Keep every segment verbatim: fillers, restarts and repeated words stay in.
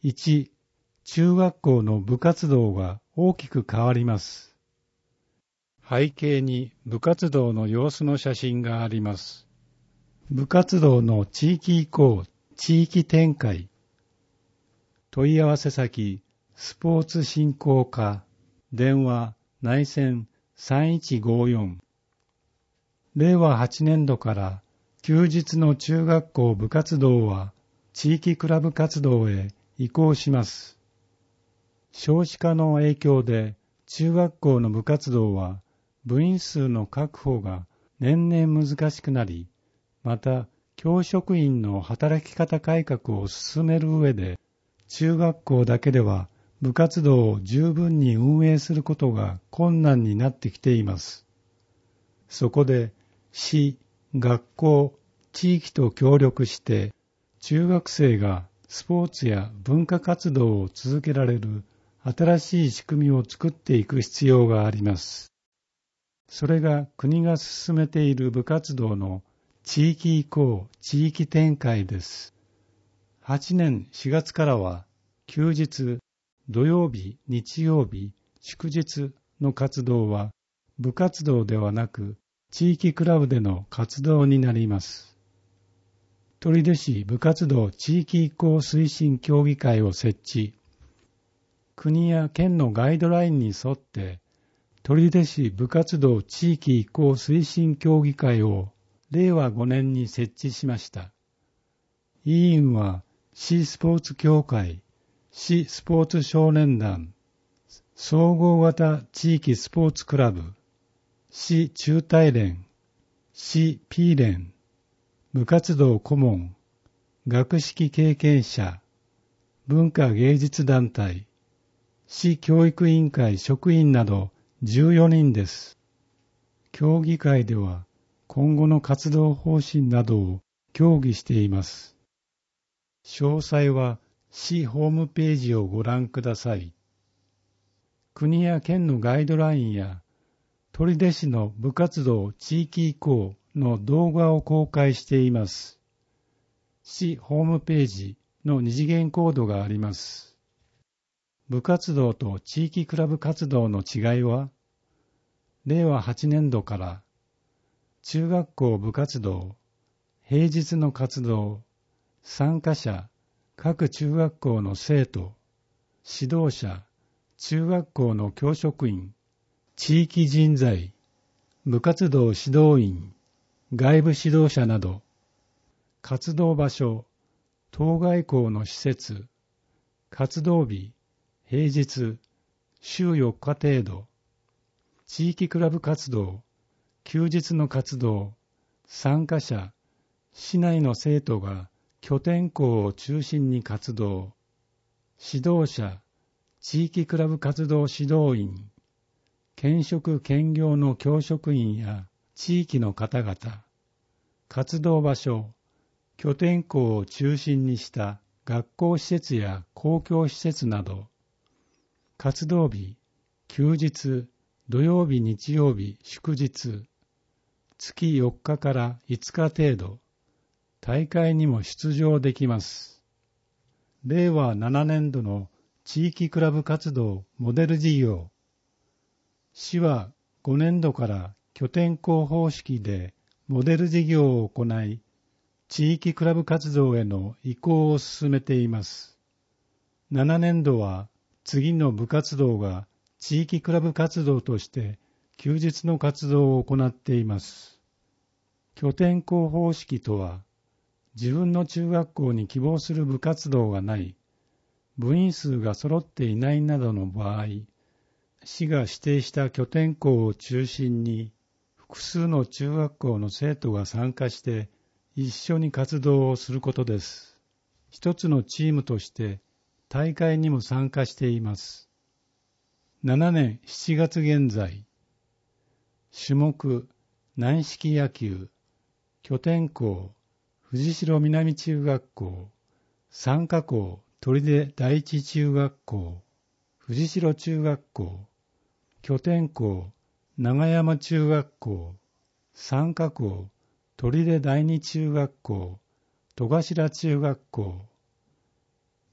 いち、中学校の部活動が大きく変わります。背景に部活動の様子の写真があります。部活動の地域移行、地域展開。問い合わせ先、スポーツ振興課、電話、内線さんいちごよん。れいわはちねんどから休日の中学校部活動は地域クラブ活動へ移行します。少子化の影響で中学校の部活動は部員数の確保が年々難しくなり、また教職員の働き方改革を進める上で、中学校だけでは部活動を十分に運営することが困難になってきています。そこで市、学校、地域と協力して中学生がスポーツや文化活動を続けられる新しい仕組みを作っていく必要があります。それが国が進めている部活動の地域移行、地域展開です。はちねんしがつからは休日、土曜日、日曜日、祝日の活動は部活動ではなく地域クラブでの活動になります。取手市部活動地域移行推進協議会を設置。国や県のガイドラインに沿って取手市部活動地域移行推進協議会をれいわごねんに設置しました。委員は市スポーツ協会、市スポーツ少年団、総合型地域スポーツクラブ、市中体連、市 P 連、部活動顧問、学識経験者、文化芸術団体、市教育委員会職員などじゅうよにんです。協議会では今後の活動方針などを協議しています。詳細は市ホームページをご覧ください。国や県のガイドラインや取手市の部活動地域移行の動画を公開しています。市ホームページの二次元コードがあります。部活動と地域クラブ活動の違いは、れいわはちねんどから中学校部活動、平日の活動、参加者、各中学校の生徒、指導者、中学校の教職員、地域人材、部活動指導員、外部指導者など、活動場所、当該校の施設、活動日、平日、週よっか程度、地域クラブ活動、休日の活動、参加者、市内の生徒が拠点校を中心に活動、指導者、地域クラブ活動指導員、兼職兼業の教職員や地域の方々、活動場所、拠点校を中心にした学校施設や公共施設など、活動日、休日、土曜日、日曜日、祝日、月よっかからいつか程度、大会にも出場できます。れいわななねんどの地域クラブ活動モデル事業。市はごねんどから拠点校方式でモデル事業を行い、地域クラブ活動への移行を進めています。ななねんどは次の部活動が地域クラブ活動として休日の活動を行っています。拠点校方式とは、自分の中学校に希望する部活動がない、部員数が揃っていないなどの場合、市が指定した拠点校を中心に複数の中学校の生徒が参加して一緒に活動をすることです。一つのチームとして大会にも参加しています。ななねんしちがつ現在、種目、軟式野球、拠点校、藤代南中学校、参加校、取手第一中学校、藤代中学校、拠点校、長山中学校、参加校、取手第二中学校、戸頭中学校、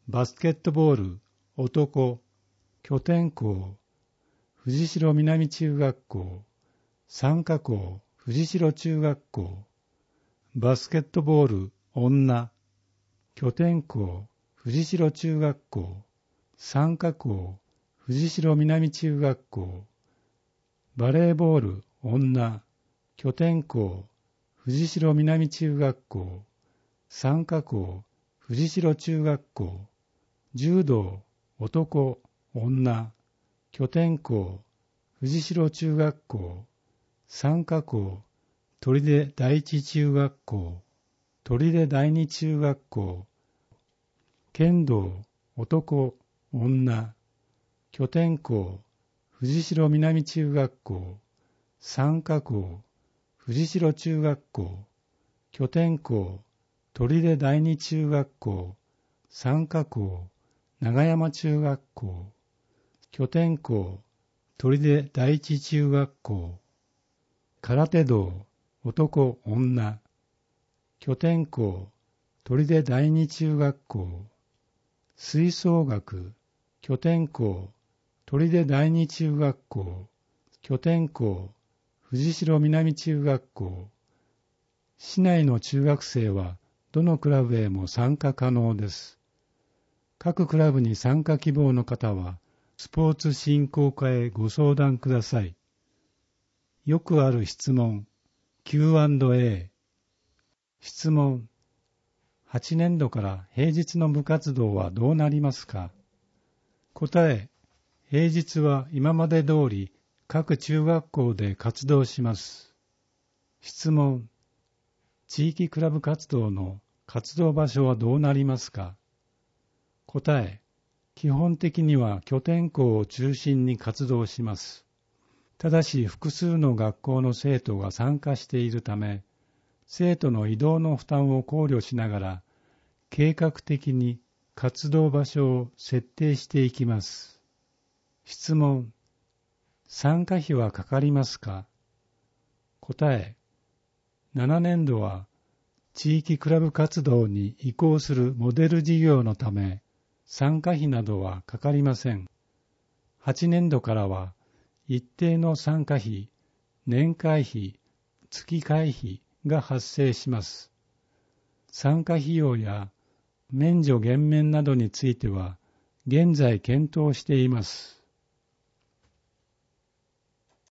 バスケットボール、男、拠点校、藤代南中学校、参加校、藤代中学校、バスケットボール、女、拠点校、藤代中学校、参加校、藤代南中学校、バレーボール、女、拠点校、藤代南中学校、参加校、藤代中学校、柔道、男、女、拠点校、藤代中学校、参加校、砦第一中学校、砦第二中学校、剣道、男、女、拠点校、藤代南中学校、参加校、藤代中学校、拠点校、砦第二中学校、参加校、長山中学校、拠点校、砦第一中学校、空手道、男、女、拠点校、砦第二中学校、吹奏楽、拠点校、砦第二中学校、拠点校、藤代南中学校。市内の中学生はどのクラブへも参加可能です。各クラブに参加希望の方は、スポーツ振興課へご相談ください。よくある質問、キューアンドエー。質問、はちねんどから平日の部活動はどうなりますか？答え、平日は今まで通り各中学校で活動します。質問、地域クラブ活動の活動場所はどうなりますか？答え、基本的には拠点校を中心に活動します。ただし複数の学校の生徒が参加しているため、生徒の移動の負担を考慮しながら、計画的に活動場所を設定していきます。質問、参加費はかかりますか？答え、ななねんどは地域クラブ活動に移行するモデル事業のため、参加費などはかかりません。はちねんどからは一定の参加費、年会費、月会費が発生します。参加費用や免除減免などについては現在検討しています。